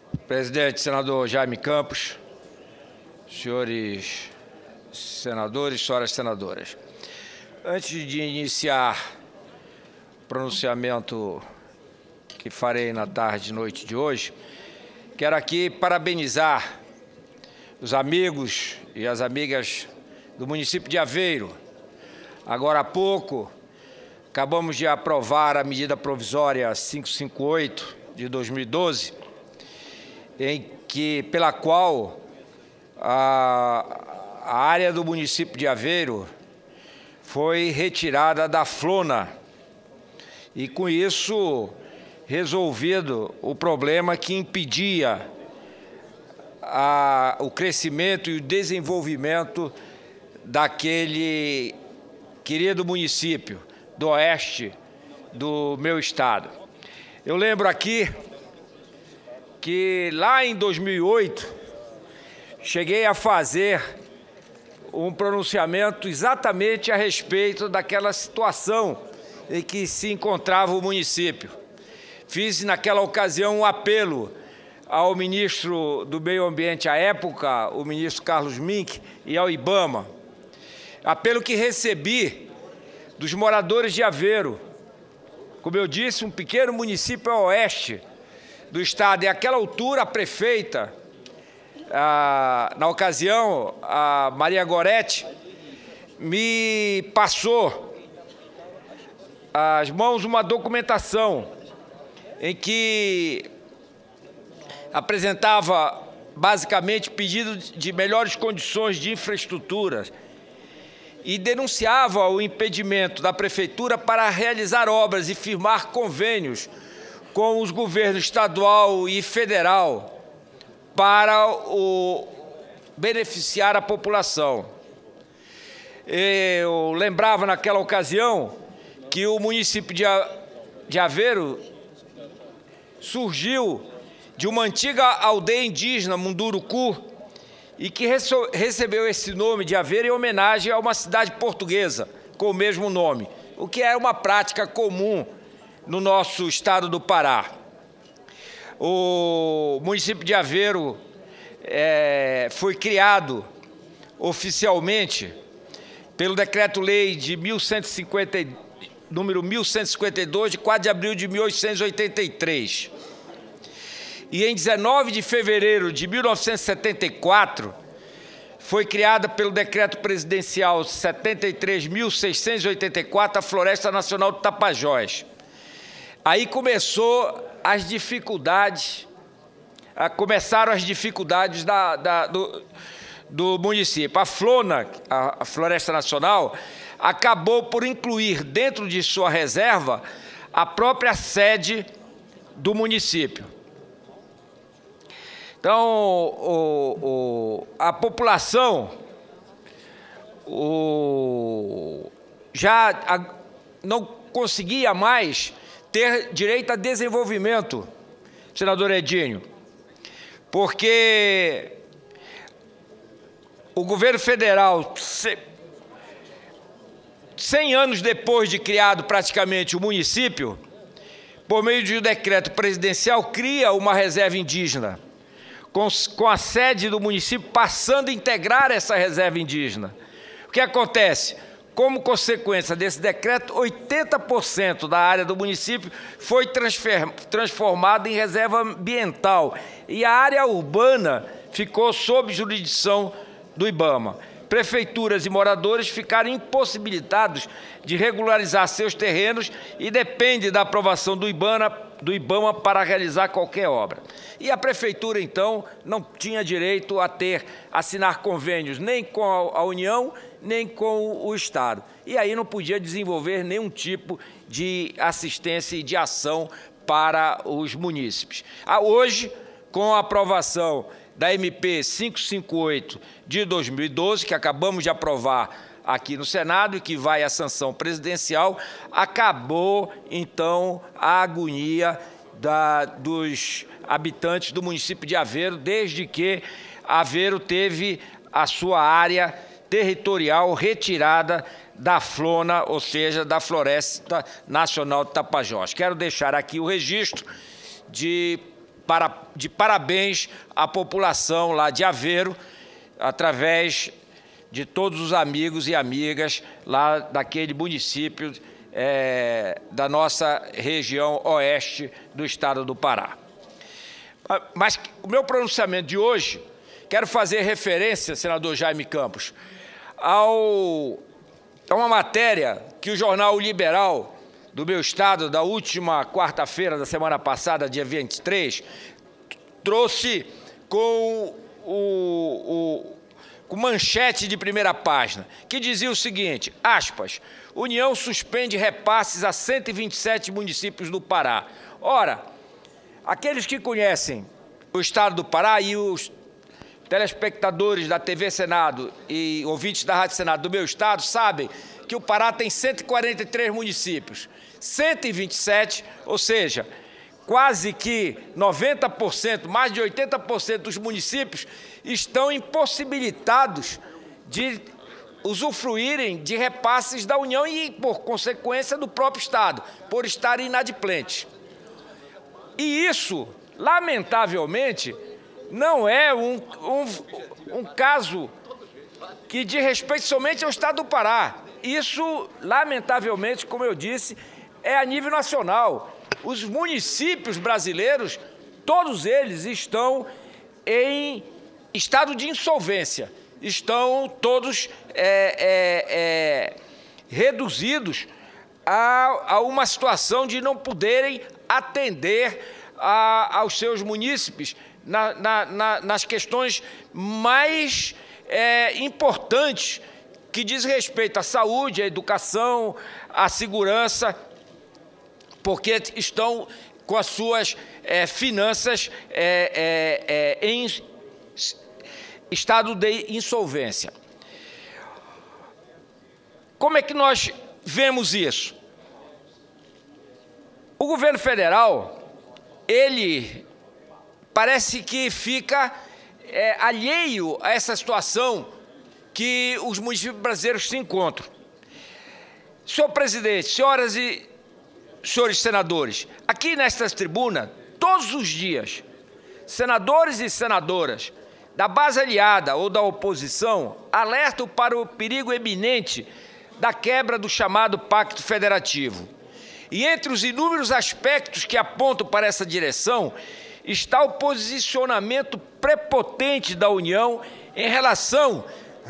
Presidente, senador Jaime Campos, senhores senadores, senhoras senadoras. Antes de iniciar o pronunciamento que farei na tarde e noite de hoje, quero aqui parabenizar os amigos e as amigas do município de Aveiro. Agora há pouco, acabamos de aprovar a medida provisória 558 de 2012, pela qual a área do município de Aveiro foi retirada da Flona e, com isso, resolvido o problema que impedia o crescimento e o desenvolvimento daquele querido município do oeste do meu estado. Eu lembro aqui que lá em 2008 cheguei a fazer um pronunciamento exatamente a respeito daquela situação em que se encontrava o município. Fiz naquela ocasião um apelo ao ministro do Meio Ambiente à época, o ministro Carlos Mink, e ao IBAMA. Apelo que recebi dos moradores de Aveiro. Como eu disse, um pequeno município a oeste do estado. E àquela altura, a prefeita, na ocasião, a Maria Goretti, me passou às mãos uma documentação em que apresentava basicamente pedido de melhores condições de infraestrutura e denunciava o impedimento da prefeitura para realizar obras e firmar convênios com os governos estadual e federal para beneficiar a população. Eu lembrava naquela ocasião que o município de Aveiro surgiu de uma antiga aldeia indígena, Munduruku, e que recebeu esse nome de Aveiro em homenagem a uma cidade portuguesa com o mesmo nome, o que é uma prática comum no nosso estado do Pará. O município de Aveiro foi criado oficialmente pelo Decreto-Lei de número 1152, de 4 de abril de 1883. E em 19 de fevereiro de 1974, foi criada pelo Decreto Presidencial 73.684 a Floresta Nacional do Tapajós. Aí começaram as dificuldades do município. A Flona, a Floresta Nacional, acabou por incluir dentro de sua reserva a própria sede do município. Então, a população já não conseguia mais ter direito a desenvolvimento, senador Edinho, porque o governo federal, 100 anos depois de criado praticamente o município, por meio de um decreto presidencial, cria uma reserva indígena, com a sede do município passando a integrar essa reserva indígena. O que acontece? Como consequência desse decreto, 80% da área do município foi transformada em reserva ambiental e a área urbana ficou sob jurisdição do IBAMA. Prefeituras e moradores ficaram impossibilitados de regularizar seus terrenos e dependem da aprovação do IBAMA para realizar qualquer obra. E a prefeitura, então, não tinha direito a assinar convênios nem com a União, nem com o Estado. E aí não podia desenvolver nenhum tipo de assistência e de ação para os munícipes. Hoje, com a aprovação da MP 558 de 2012, que acabamos de aprovar aqui no Senado e que vai à sanção presidencial, acabou, então, a agonia dos habitantes do município de Aveiro, desde que Aveiro teve a sua área territorial retirada da Flona, ou seja, da Floresta Nacional do Tapajós. Quero deixar aqui o registro de parabéns à população lá de Aveiro, através de todos os amigos e amigas lá daquele município da nossa região oeste do estado do Pará. Mas o meu pronunciamento de hoje, quero fazer referência, senador Jaime Campos, a uma matéria que o jornal O Liberal do meu estado, da última quarta-feira da semana passada, dia 23, trouxe com manchete de primeira página, que dizia o seguinte, aspas, União suspende repasses a 127 municípios do Pará. Ora, aqueles que conhecem o estado do Pará e os telespectadores da TV Senado e ouvintes da Rádio Senado do meu estado sabem que o Pará tem 143 municípios, 127, ou seja, quase que 90%, mais de 80% dos municípios estão impossibilitados de usufruírem de repasses da União e, por consequência, do próprio Estado, por estarem inadimplentes. E isso, lamentavelmente, não é um caso que diz respeito somente ao Estado do Pará. Isso, lamentavelmente, como eu disse, é a nível nacional. Os municípios brasileiros, todos eles estão em estado de insolvência, estão todos reduzidos a uma situação de não poderem atender aos seus munícipes nas questões mais importantes que diz respeito à saúde, à educação, à segurança, porque estão com as suas finanças em estado de insolvência. Como é que nós vemos isso? O governo federal, ele parece que fica alheio a essa situação que os municípios brasileiros se encontram. Senhor presidente, senhoras e senhores senadores, aqui nesta tribuna, todos os dias, senadores e senadoras da base aliada ou da oposição alertam para o perigo eminente da quebra do chamado Pacto Federativo. E entre os inúmeros aspectos que apontam para essa direção está o posicionamento prepotente da União em relação,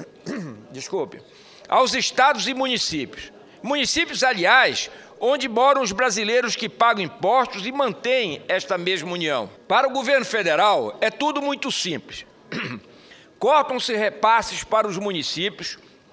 aos estados e municípios. Municípios, aliás, onde moram os brasileiros que pagam impostos e mantêm esta mesma União. Para o governo federal, é tudo muito simples. Cortam-se repasses para os municípios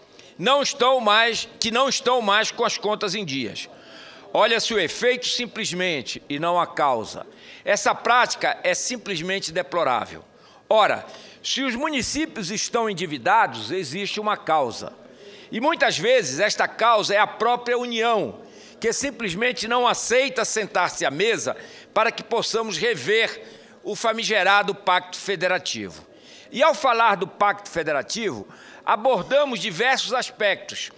que não estão mais com as contas em dias. Olha-se o efeito simplesmente e não a causa. Essa prática é simplesmente deplorável. Ora, se os municípios estão endividados, existe uma causa. E muitas vezes esta causa é a própria União, que simplesmente não aceita sentar-se à mesa para que possamos rever o famigerado Pacto Federativo. E ao falar do Pacto Federativo, abordamos diversos aspectos.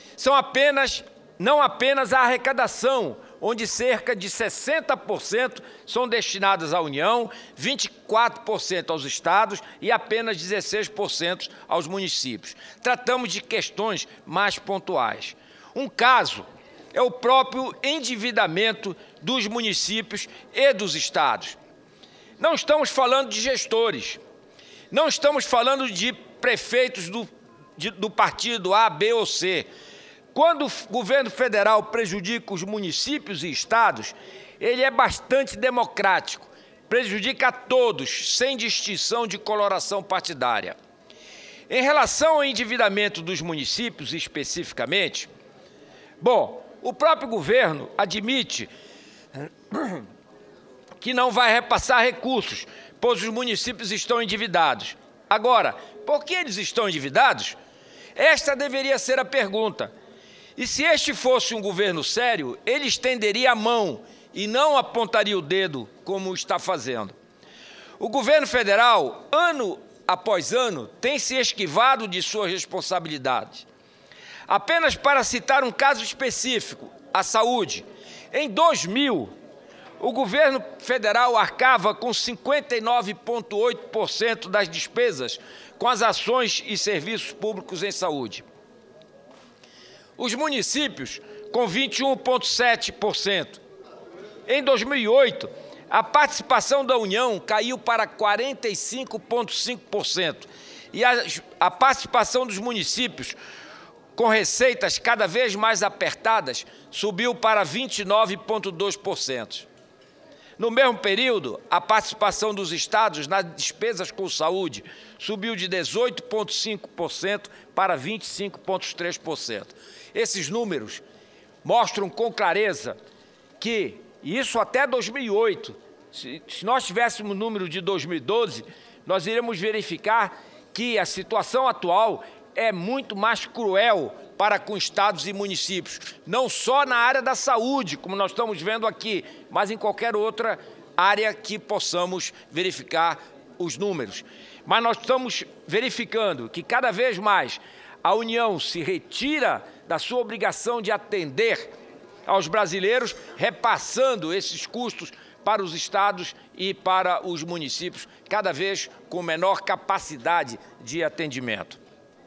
Não apenas a arrecadação, onde cerca de 60% são destinadas à União, 24% aos estados e apenas 16% aos municípios. Tratamos de questões mais pontuais. Um caso é o próprio endividamento dos municípios e dos estados. Não estamos falando de gestores, não estamos falando de prefeitos do partido A, B ou C. Quando o governo federal prejudica os municípios e estados, ele é bastante democrático, prejudica a todos, sem distinção de coloração partidária. Em relação ao endividamento dos municípios especificamente, o próprio governo admite que não vai repassar recursos, pois os municípios estão endividados. Agora, por que eles estão endividados? Esta deveria ser a pergunta. E se este fosse um governo sério, ele estenderia a mão e não apontaria o dedo como está fazendo. O governo federal, ano após ano, tem se esquivado de suas responsabilidades. Apenas para citar um caso específico, a saúde. Em 2000, O governo federal arcava com 59,8% das despesas com as ações e serviços públicos em saúde. Os municípios, com 21,7%. Em 2008, a participação da União caiu para 45,5% e a participação dos municípios, com receitas cada vez mais apertadas, subiu para 29,2%. No mesmo período, a participação dos estados nas despesas com saúde subiu de 18,5% para 25,3%. Esses números mostram com clareza que, isso até 2008, se nós tivéssemos o número de 2012, nós iremos verificar que a situação atual é muito mais cruel para com estados e municípios, não só na área da saúde, como nós estamos vendo aqui, mas em qualquer outra área que possamos verificar os números. Mas nós estamos verificando que cada vez mais a União se retira da sua obrigação de atender aos brasileiros, repassando esses custos para os estados e para os municípios, cada vez com menor capacidade de atendimento.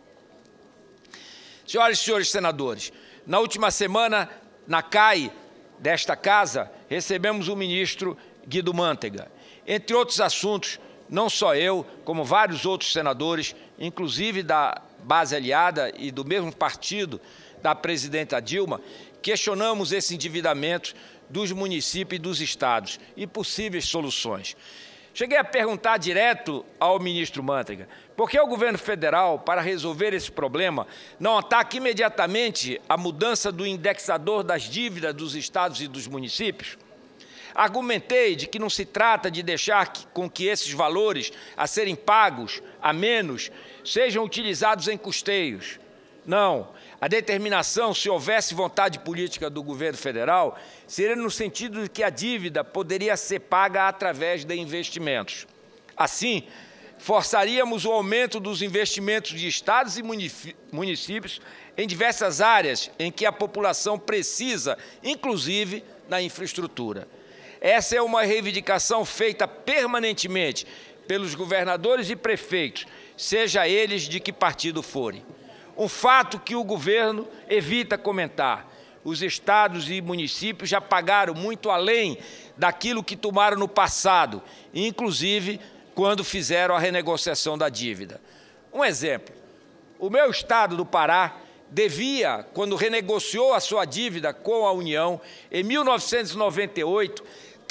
Senhoras e senhores senadores, na última semana, na CAI desta casa, recebemos o ministro Guido Mantega. Entre outros assuntos, não só eu, como vários outros senadores, inclusive da base aliada e do mesmo partido da presidenta Dilma, questionamos esse endividamento dos municípios e dos estados e possíveis soluções. Cheguei a perguntar direto ao ministro Mantega por que o governo federal, para resolver esse problema, não ataca imediatamente a mudança do indexador das dívidas dos estados e dos municípios. Argumentei de que não se trata de deixar com que esses valores a serem pagos a menos sejam utilizados em custeios. Não, a determinação, se houvesse vontade política do governo federal, seria no sentido de que a dívida poderia ser paga através de investimentos. Assim, forçaríamos o aumento dos investimentos de estados e municípios em diversas áreas em que a população precisa, inclusive na infraestrutura. Essa é uma reivindicação feita permanentemente pelos governadores e prefeitos, seja eles de que partido forem. Um fato que o governo evita comentar. Os estados e municípios já pagaram muito além daquilo que tomaram no passado, inclusive quando fizeram a renegociação da dívida. Um exemplo, o meu estado do Pará devia, quando renegociou a sua dívida com a União, em 1998,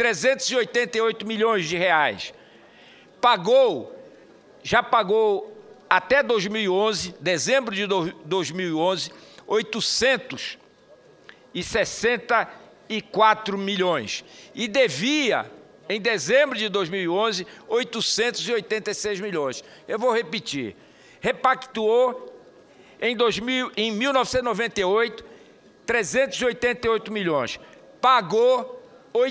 388 milhões de reais. Já pagou até 2011, dezembro de 2011, 864 milhões. E devia, em dezembro de 2011, 886 milhões. Eu vou repetir. Repactuou em 1998, 388 milhões. Pagou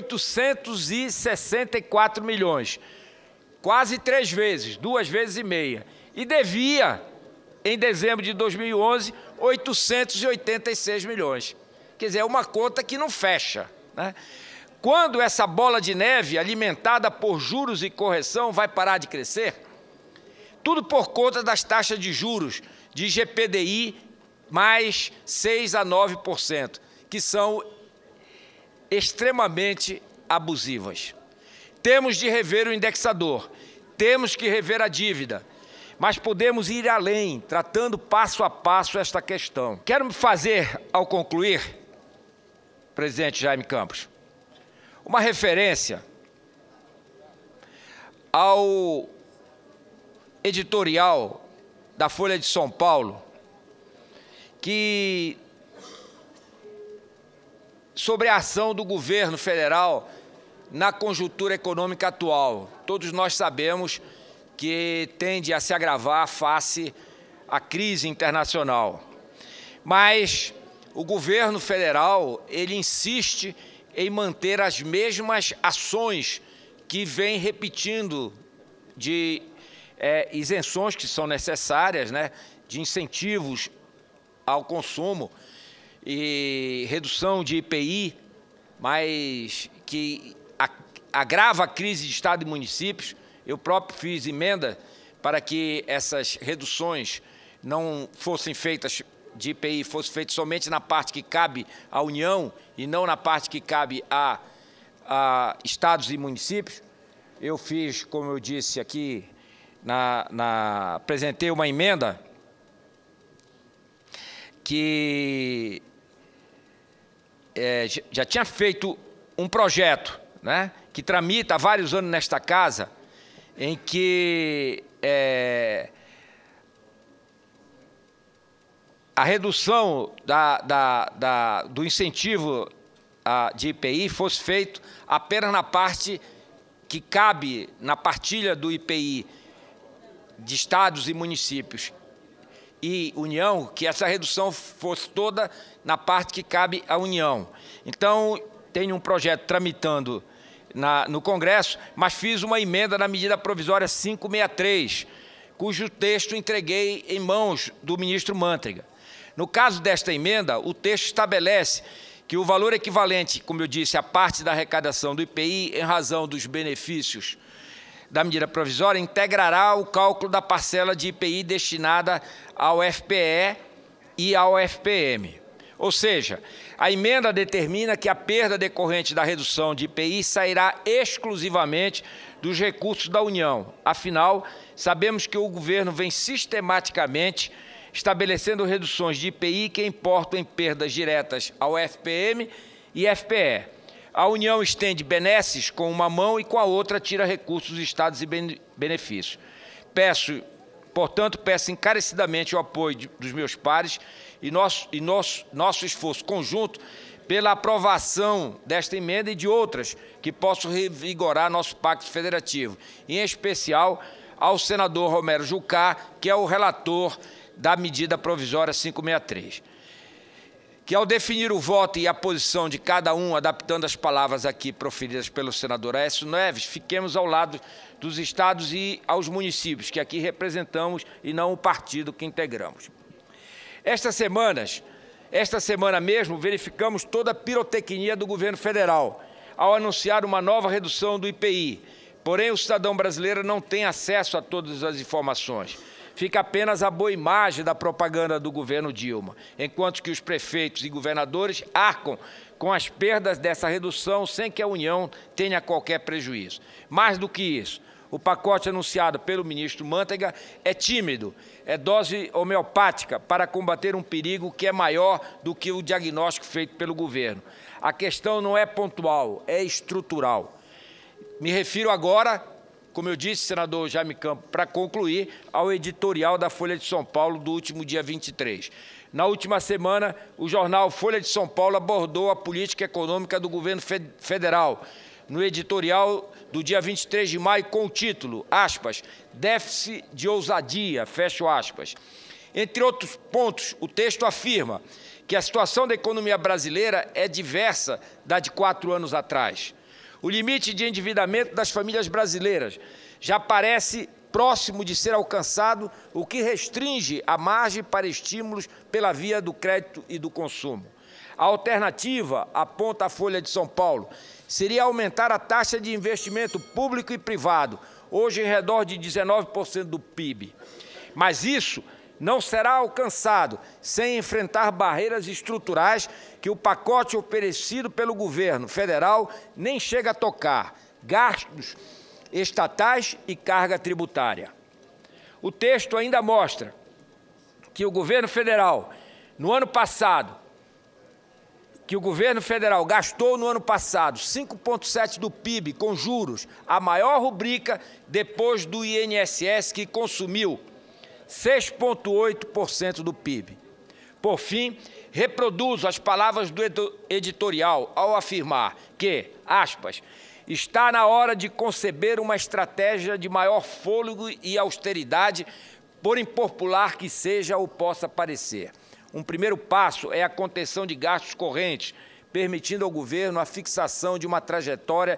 864 milhões. Quase 3 vezes, 2 vezes e meia. E devia, em dezembro de 2011, 886 milhões. Quer dizer, é uma conta que não fecha, né? Quando essa bola de neve, alimentada por juros e correção, vai parar de crescer? Tudo por conta das taxas de juros de IGPDI mais 6 a 9%, que são extremamente abusivas. Temos de rever o indexador, temos que rever a dívida, mas podemos ir além, tratando passo a passo esta questão. Quero me fazer, ao concluir, presidente Jaime Campos, uma referência ao editorial da Folha de São Paulo, que sobre a ação do governo federal na conjuntura econômica atual. Todos nós sabemos que tende a se agravar face à crise internacional. Mas o governo federal, ele insiste em manter as mesmas ações que vem repetindo de isenções que são necessárias, né, de incentivos ao consumo e redução de IPI, mas que a agrava a crise de Estado e municípios. Eu próprio fiz emenda para que essas reduções não fossem feitas de IPI, fossem feitas somente na parte que cabe à União e não na parte que cabe a estados e municípios. Eu fiz, como eu disse aqui, apresentei uma emenda que já tinha feito um projeto, né, que tramita há vários anos nesta casa, em que a redução do incentivo de IPI fosse feito apenas na parte que cabe na partilha do IPI de estados e municípios e União, que essa redução fosse toda na parte que cabe à União. Então, tenho um projeto tramitando no Congresso, mas fiz uma emenda na medida provisória 563, cujo texto entreguei em mãos do ministro Manteiga. No caso desta emenda, o texto estabelece que o valor equivalente, como eu disse, à parte da arrecadação do IPI, em razão dos benefícios da medida provisória, integrará o cálculo da parcela de IPI destinada ao FPE e ao FPM. Ou seja, a emenda determina que a perda decorrente da redução de IPI sairá exclusivamente dos recursos da União. Afinal, sabemos que o governo vem sistematicamente estabelecendo reduções de IPI que importam em perdas diretas ao FPM e FPE. A União estende benesses com uma mão e com a outra tira recursos dos estados e benefícios. Portanto, peço encarecidamente o apoio dos meus pares e nosso esforço conjunto pela aprovação desta emenda e de outras que possam revigorar nosso pacto federativo, em especial ao senador Romero Jucá, que é o relator da medida provisória 563. Que ao definir o voto e a posição de cada um, adaptando as palavras aqui proferidas pelo senador Aécio Neves, fiquemos ao lado dos estados e aos municípios, que aqui representamos e não o partido que integramos. Esta semana mesmo, verificamos toda a pirotecnia do governo federal, ao anunciar uma nova redução do IPI. Porém, o cidadão brasileiro não tem acesso a todas as informações. Fica apenas a boa imagem da propaganda do governo Dilma, enquanto que os prefeitos e governadores arcam com as perdas dessa redução sem que a União tenha qualquer prejuízo. Mais do que isso, o pacote anunciado pelo ministro Manteiga é tímido, é dose homeopática para combater um perigo que é maior do que o diagnóstico feito pelo governo. A questão não é pontual, é estrutural. Me refiro agora, como eu disse, senador Jaime Campos, para concluir, ao editorial da Folha de São Paulo do último dia 23. Na última semana, o jornal Folha de São Paulo abordou a política econômica do governo federal, no editorial do dia 23 de maio, com o título, aspas, déficit de ousadia, fecho aspas. Entre outros pontos, o texto afirma que a situação da economia brasileira é diversa da de 4 anos atrás. O limite de endividamento das famílias brasileiras já parece próximo de ser alcançado, o que restringe a margem para estímulos pela via do crédito e do consumo. A alternativa, aponta a Folha de São Paulo, seria aumentar a taxa de investimento público e privado, hoje em redor de 19% do PIB. Mas isso não será alcançado sem enfrentar barreiras estruturais que o pacote oferecido pelo governo federal nem chega a tocar, gastos estatais e carga tributária. O texto ainda mostra que o governo federal, no ano passado, gastou no ano passado 5,7% do PIB com juros, a maior rubrica depois do INSS, que consumiu 6,8% do PIB. Por fim, reproduzo as palavras do editorial ao afirmar que, aspas, está na hora de conceber uma estratégia de maior fôlego e austeridade, por impopular que seja ou possa parecer. Um primeiro passo é a contenção de gastos correntes, permitindo ao governo a fixação de uma trajetória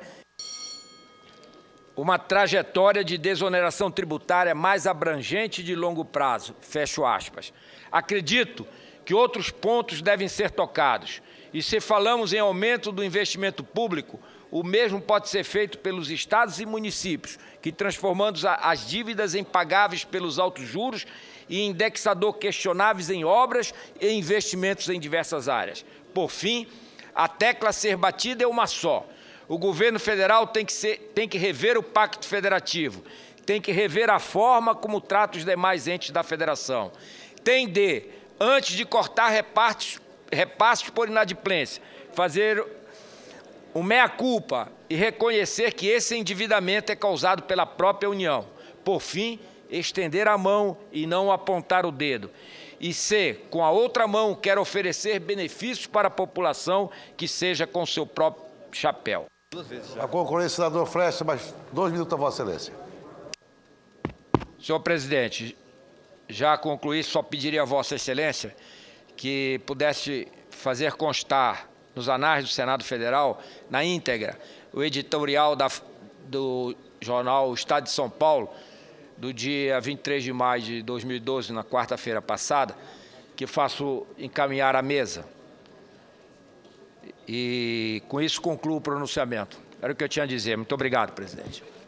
de desoneração tributária mais abrangente de longo prazo, fecho aspas. Acredito que outros pontos devem ser tocados. E se falamos em aumento do investimento público, o mesmo pode ser feito pelos estados e municípios, que transformando as dívidas em pagáveis pelos altos juros e indexador questionáveis em obras e investimentos em diversas áreas. Por fim, a tecla a ser batida é uma só. O governo federal tem que rever o Pacto Federativo, tem que rever a forma como trata os demais entes da federação. Tem de, antes de cortar repasses por inadimplência, fazer um meia-culpa e reconhecer que esse endividamento é causado pela própria União. Por fim, estender a mão e não apontar o dedo. E se, com a outra mão, quer oferecer benefícios para a população, que seja com seu próprio chapéu. A concorrência, senador Freixo, mais 2 minutos a Vossa Excelência. Senhor presidente, já concluí, só pediria a Vossa Excelência que pudesse fazer constar nos anais do Senado Federal, na íntegra, o editorial do jornal Estado de São Paulo, do dia 23 de maio de 2012, na quarta-feira passada, que faço encaminhar à mesa. E com isso concluo o pronunciamento. Era o que eu tinha a dizer. Muito obrigado, presidente.